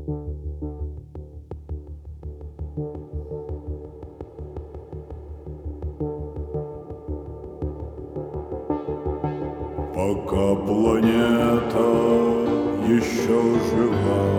Пока планета еще жива,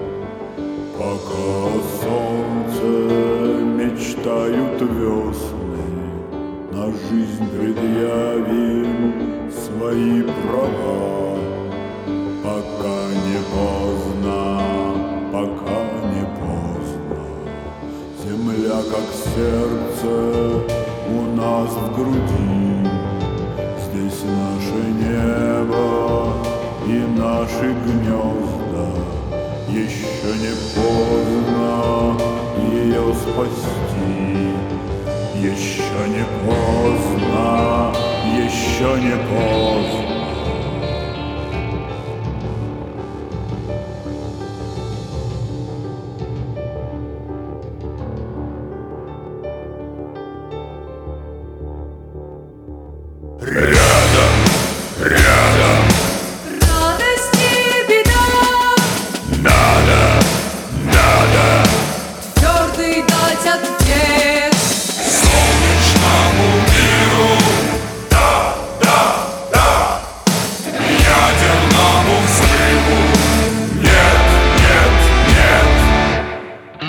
пока о солнце мечтают весны, на жизнь предъявим свои права. Пока не поздно, пока не поздно, земля как сердце у нас в груди. Здесь наше небо и наши гнезда. Еще не поздно ее спасти. Еще не поздно, еще не поздно. Рядом, рядом. Радость и беда. Надо, надо. Твердый дать ответ. Солнечному миру. Да, да, да. Ядерному взрыву. Нет, нет, нет.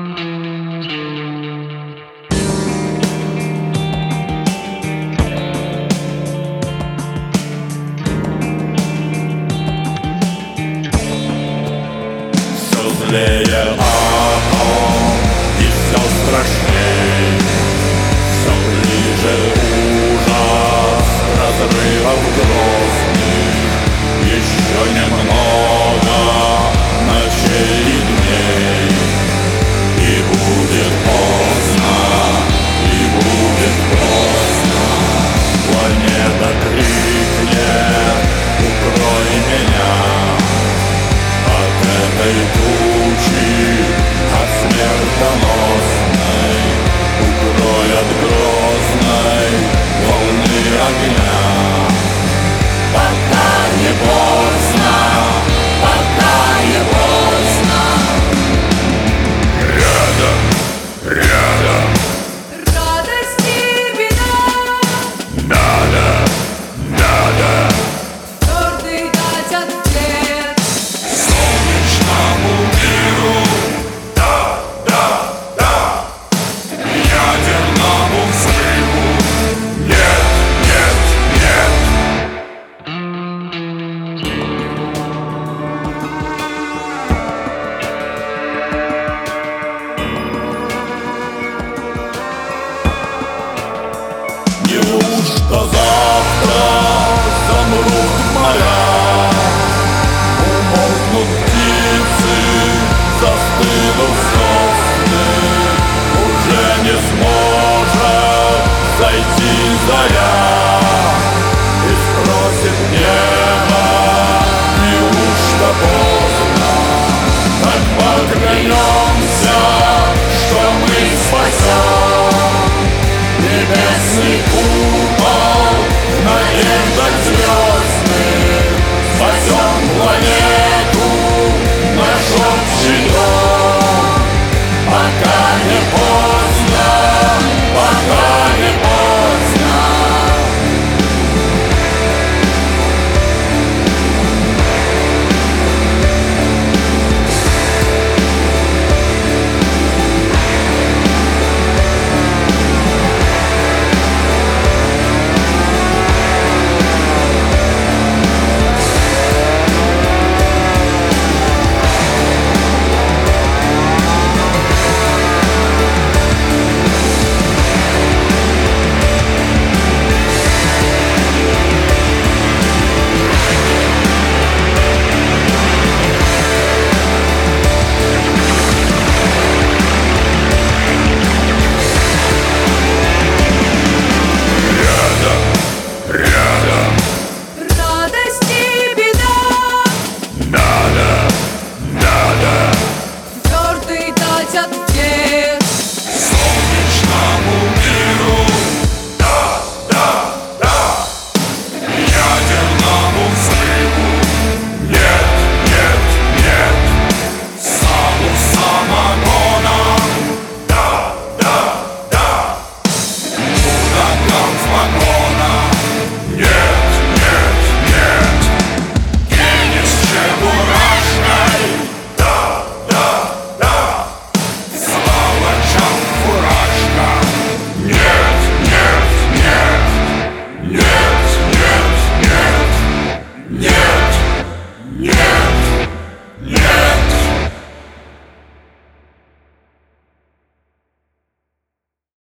Все злее атом и все страшней, все ближе ужас разрывов грозных. Еще немного.